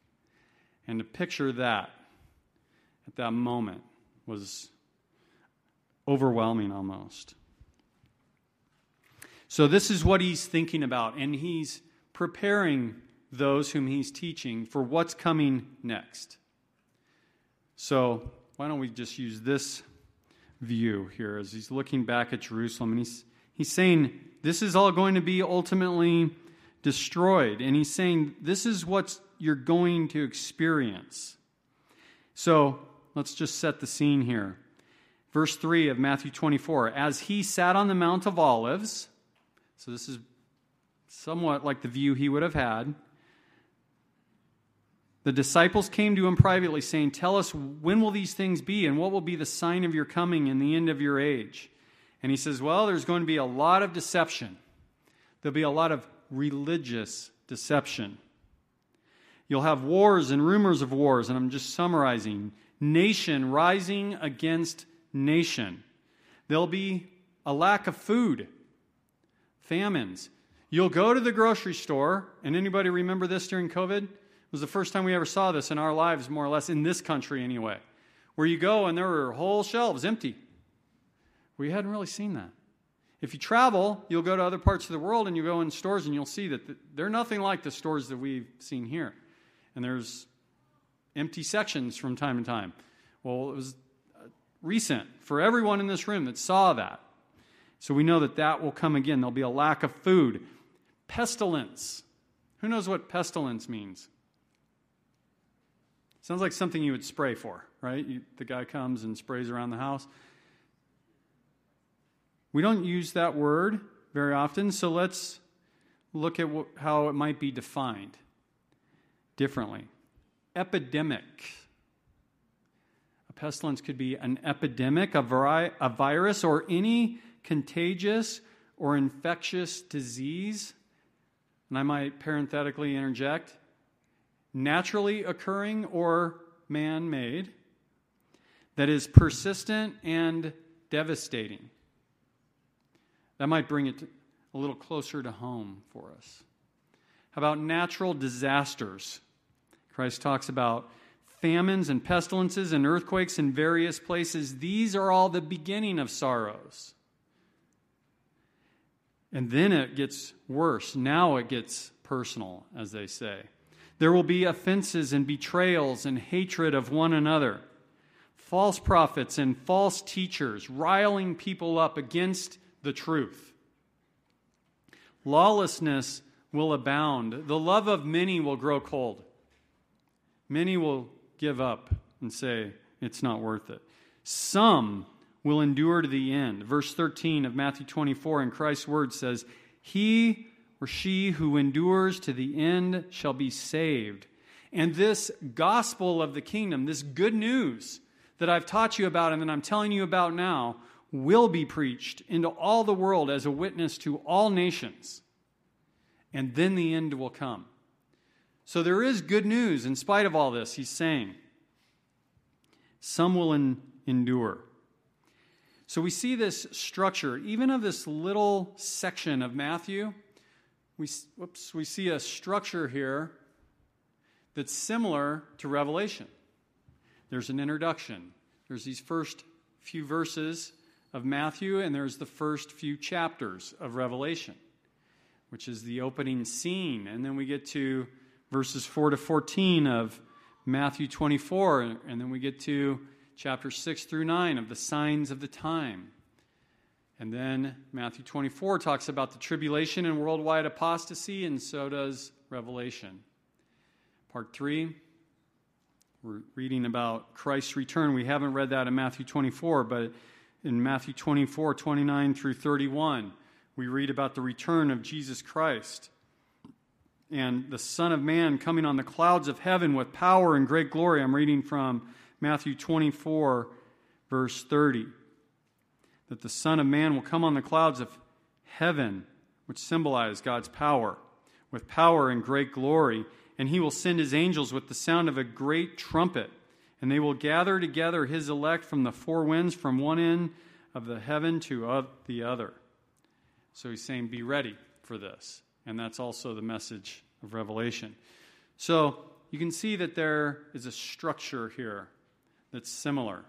And to picture that at that moment was overwhelming almost. So this is what he's thinking about, and he's preparing those whom he's teaching for what's coming next. So why don't we just use this view here as he's looking back at Jerusalem, and he's saying this is all going to be ultimately destroyed, and he's saying this is what you're going to experience. So let's just set the scene here. Verse 3 of Matthew 24, as he sat on the Mount of Olives, so this is somewhat like the view he would have had, the disciples came to him privately, saying, tell us, when will these things be, and what will be the sign of your coming and the end of your age? And he says, well, there's going to be a lot of deception. There'll be a lot of religious deception. You'll have wars and rumors of wars, and I'm just summarizing. Nation rising against nation. There'll be a lack of food, famines. You'll go to the grocery store, and anybody remember this during COVID? It was the first time we ever saw this in our lives, more or less, in this country anyway, where you go and there were whole shelves empty. We hadn't really seen that. If you travel, you'll go to other parts of the world and you go in stores and you'll see that they're nothing like the stores that we've seen here. And there's empty sections from time to time. Well, it was recent for everyone in this room that saw that. So we know that that will come again. There'll be a lack of food. Pestilence. Who knows what pestilence means? Sounds like something you would spray for, right? The guy comes and sprays around the house. We don't use that word very often, so let's look at how it might be defined differently. Epidemic. A pestilence could be an epidemic, a virus, or any contagious or infectious disease. And I might parenthetically interject, naturally occurring or man-made, that is persistent and devastating. That might bring it a little closer to home for us. How about natural disasters? Christ talks about famines and pestilences and earthquakes in various places. These are all the beginning of sorrows. And then it gets worse. Now it gets personal, as they say. There will be offenses and betrayals and hatred of one another. False prophets and false teachers riling people up against the truth. Lawlessness will abound. The love of many will grow cold. Many will give up and say, it's not worth it. Some will endure to the end. Verse 13 of Matthew 24 in Christ's word says, he or she who endures to the end shall be saved. And this gospel of the kingdom, this good news that I've taught you about and that I'm telling you about now, will be preached into all the world as a witness to all nations. And then the end will come. So there is good news in spite of all this, he's saying. Some will endure. So we see this structure, even of this little section of Matthew. We see a structure here that's similar to Revelation. There's an introduction. There's these first few verses of Matthew, and there's the first few chapters of Revelation, which is the opening scene. And then we get to verses 4 to 14 of Matthew 24, and then we get to chapters 6 through 9 of the signs of the time. And then Matthew 24 talks about the tribulation and worldwide apostasy, and so does Revelation. Part 3, we're reading about Christ's return. We haven't read that in Matthew 24, but in Matthew 24, 29 through 31, we read about the return of Jesus Christ and the Son of Man coming on the clouds of heaven with power and great glory. I'm reading from Matthew 24, verse 30. That the Son of Man will come on the clouds of heaven, which symbolize God's power, with power and great glory, and he will send his angels with the sound of a great trumpet, and they will gather together his elect from the four winds, from one end of the heaven to the other. So he's saying, be ready for this. And that's also the message of Revelation. So you can see that there is a structure here that's similar.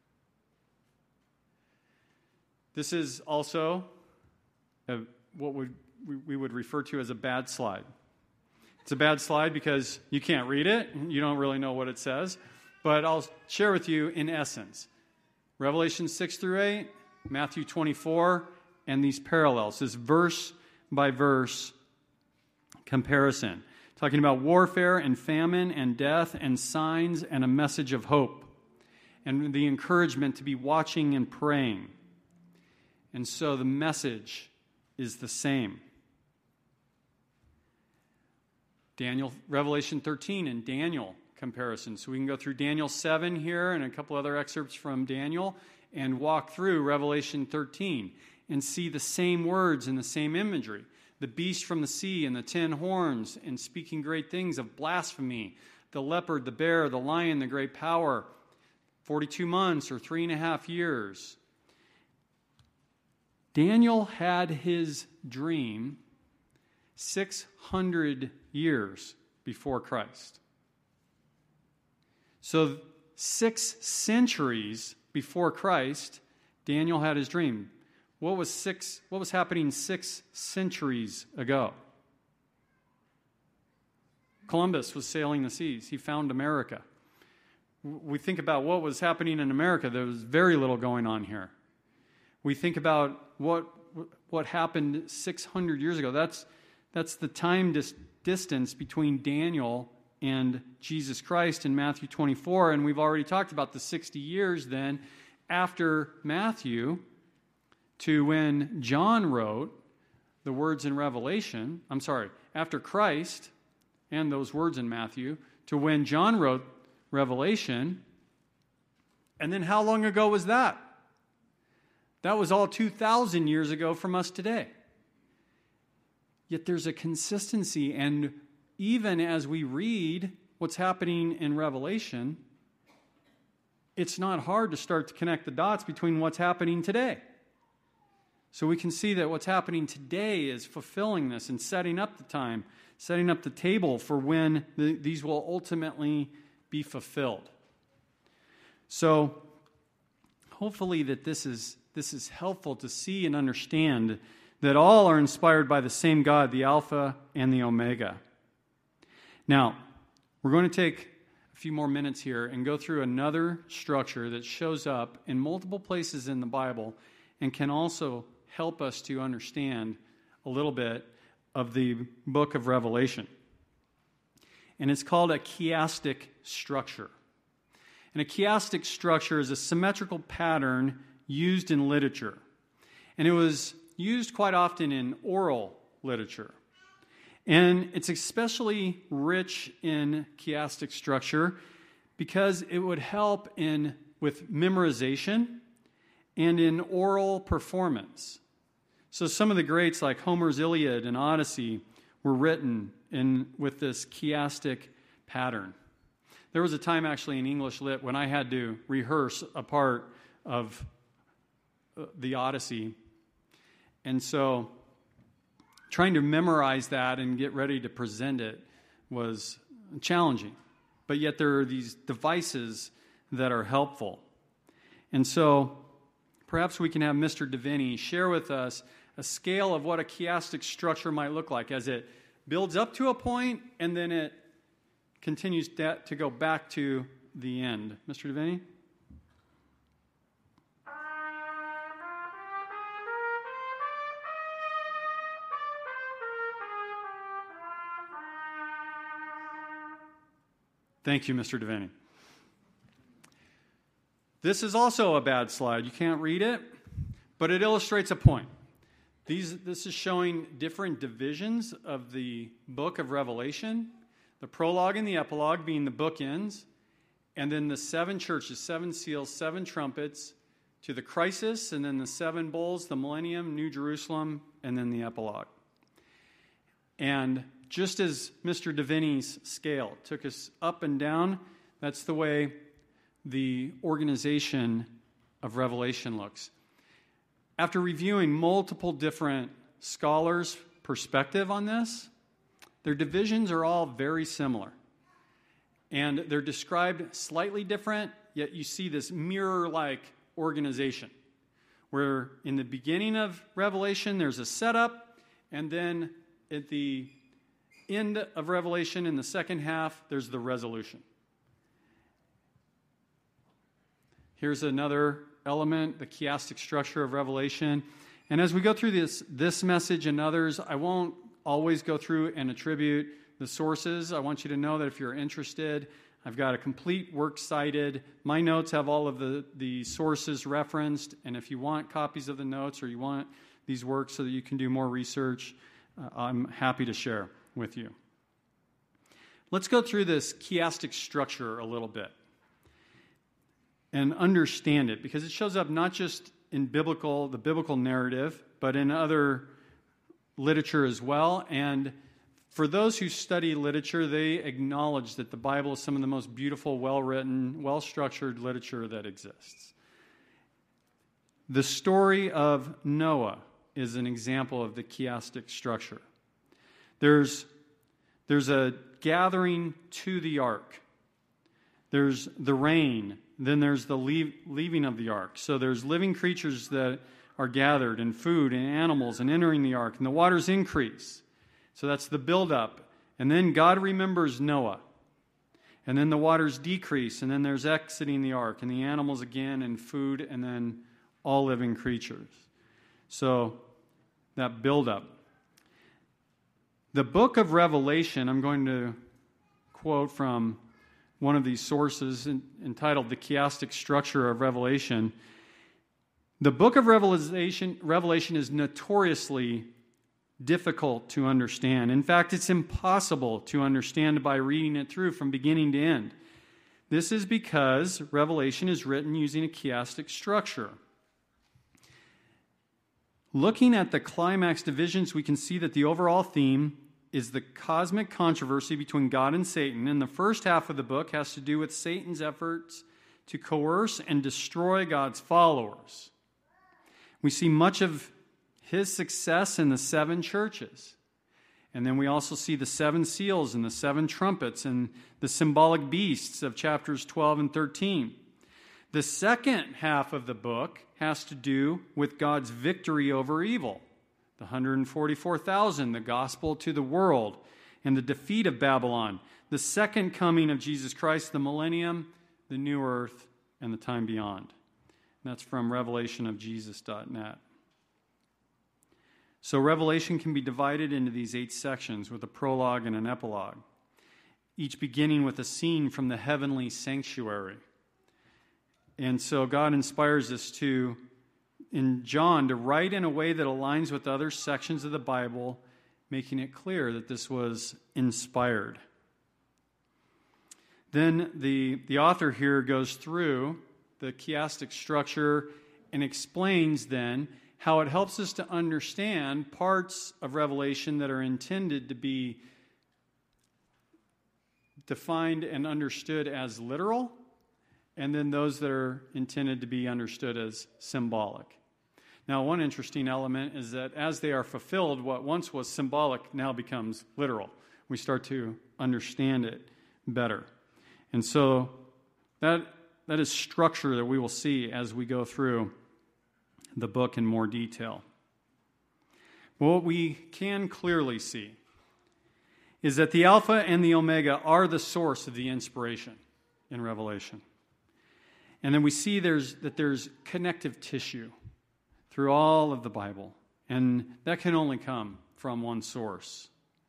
This is also what we would refer to as a bad slide. It's a bad slide because you can't read it. You don't really know what it says. But I'll share with you in essence. Revelation 6 through 8, Matthew 24, and these parallels. This verse by verse comparison. Talking about warfare and famine and death and signs and a message of hope. And the encouragement to be watching and praying. And so the message is the same. Revelation 13 and Daniel comparison. So we can go through Daniel 7 here and a couple other excerpts from Daniel and walk through Revelation 13 and see the same words and the same imagery. The beast from the sea and the 10 horns and speaking great things of blasphemy. The leopard, the bear, the lion, the great power. 42 months or 3.5 years. Daniel had his dream 600 years before Christ. So 6 centuries before Christ, Daniel had his dream. What was happening 6 centuries ago? Columbus was sailing the seas. He found America. We think about what was happening in America. There was very little going on here. We think about what happened 600 years ago. That's the time distance between Daniel and Jesus Christ in Matthew 24, and we've already talked about the 60 years then after Matthew to when John wrote the words in Revelation. After Christ and those words in Matthew to when John wrote Revelation. And then how long ago was that? That was all 2,000 years ago from us today. Yet there's a consistency, and even as we read what's happening in Revelation, it's not hard to start to connect the dots between what's happening today. So we can see that what's happening today is fulfilling this and setting up the time, setting up the table for when these will ultimately be fulfilled. So hopefully that this is helpful to see and understand that all are inspired by the same God, the Alpha and the Omega. Now, we're going to take a few more minutes here and go through another structure that shows up in multiple places in the Bible and can also help us to understand a little bit of the book of Revelation. And it's called a chiastic structure. And a chiastic structure is a symmetrical pattern used in literature. And it was used quite often in oral literature. And it's especially rich in chiastic structure because it would help with memorization and in oral performance. So some of the greats like Homer's Iliad and Odyssey were written with this chiastic pattern. There was a time actually in English Lit when I had to rehearse a part of the Odyssey. And so trying to memorize that and get ready to present it was challenging. But yet there are these devices that are helpful. And so perhaps we can have Mr. Deviney share with us a scale of what a chiastic structure might look like as it builds up to a point and then it continues to go back to the end. Mr. Deviney? Thank you, Mr. Devaney. This is also a bad slide. You can't read it, but it illustrates a point. This is showing different divisions of the book of Revelation, the prologue and the epilogue being the bookends, and then the 7 churches, 7 seals, 7 trumpets to the crisis, and then the 7 bowls, the millennium, New Jerusalem, and then the epilogue. And just as Mr. Deviney's scale took us up and down, that's the way the organization of Revelation looks. After reviewing multiple different scholars' perspective on this, their divisions are all very similar. and they're described slightly different, yet you see this mirror-like organization, where in the beginning of Revelation there's a setup, and then at the end of Revelation in the second half there's the resolution. Here's another element, the chiastic structure of Revelation. And as we go through this message and others, I won't always go through and attribute the sources. I want you to know that if you're interested, I've got a complete works cited. My notes have all of the sources referenced, and if you want copies of the notes or you want these works so that you can do more research, I'm happy to share with you. Let's go through this chiastic structure a little bit and understand it, because it shows up not just in the biblical narrative, but in other literature as well. And for those who study literature, they acknowledge that the Bible is some of the most beautiful, well-written, well-structured literature that exists. The story of Noah is an example of the chiastic structure. There's a gathering to the ark. There's the rain. Then there's the leaving of the ark. So there's living creatures that are gathered, and food and animals, and entering the ark, and the waters increase. So that's the buildup. And then God remembers Noah. And then the waters decrease, and then there's exiting the ark, and the animals again, and food, and then all living creatures. So that buildup. The book of Revelation, I'm going to quote from one of these sources entitled The Chiastic Structure of Revelation. The book of Revelation is notoriously difficult to understand. In fact, it's impossible to understand by reading it through from beginning to end. This is because Revelation is written using a chiastic structure. Looking at the climax divisions, we can see that the overall theme is the cosmic controversy between God and Satan. And the first half of the book has to do with Satan's efforts to coerce and destroy God's followers. We see much of his success in the 7 churches. And then we also see the 7 seals and the 7 trumpets and the symbolic beasts of chapters 12 and 13. The second half of the book has to do with God's victory over evil. The 144,000, the gospel to the world, and the defeat of Babylon, the second coming of Jesus Christ, the millennium, the new earth, and the time beyond. And that's from revelationofjesus.net. So Revelation can be divided into these 8 sections with a prologue and an epilogue, each beginning with a scene from the heavenly sanctuary. And so God inspires us in John to write in a way that aligns with other sections of the Bible, making it clear that this was inspired. Then the author here goes through the chiastic structure and explains then how it helps us to understand parts of Revelation that are intended to be defined and understood as literal, and then those that are intended to be understood as symbolic. Now, one interesting element is that as they are fulfilled, what once was symbolic now becomes literal. We start to understand it better. And so that is structure that we will see as we go through the book in more detail. But what we can clearly see is that the Alpha and the Omega are the source of the inspiration in Revelation. And then we see that there's connective tissue through all of the Bible, and that can only come from one source.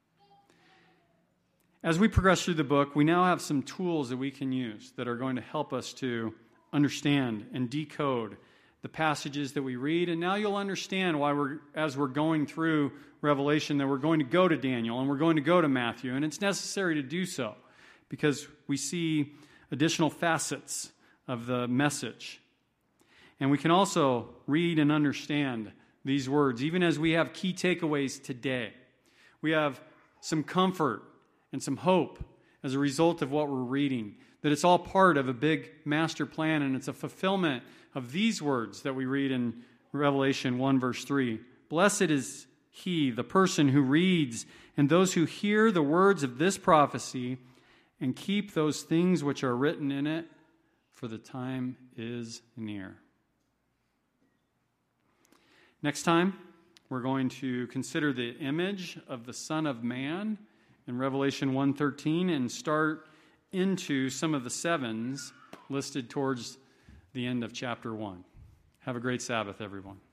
As we progress through the book, we now have some tools that we can use that are going to help us to understand and decode the passages that we read, and now you'll understand why as we're going through Revelation, that we're going to go to Daniel and we're going to go to Matthew, and it's necessary to do so because we see additional facets of the message. And we can also read and understand these words, even as we have key takeaways today. We have some comfort and some hope as a result of what we're reading, that it's all part of a big master plan, and it's a fulfillment of these words that we read in Revelation 1, verse 3. Blessed is he, the person who reads, and those who hear the words of this prophecy and keep those things which are written in it, for the time is near. Next time, we're going to consider the image of the Son of Man in Revelation 1:13 and start into some of the sevens listed towards the end of chapter 1. Have a great Sabbath, everyone.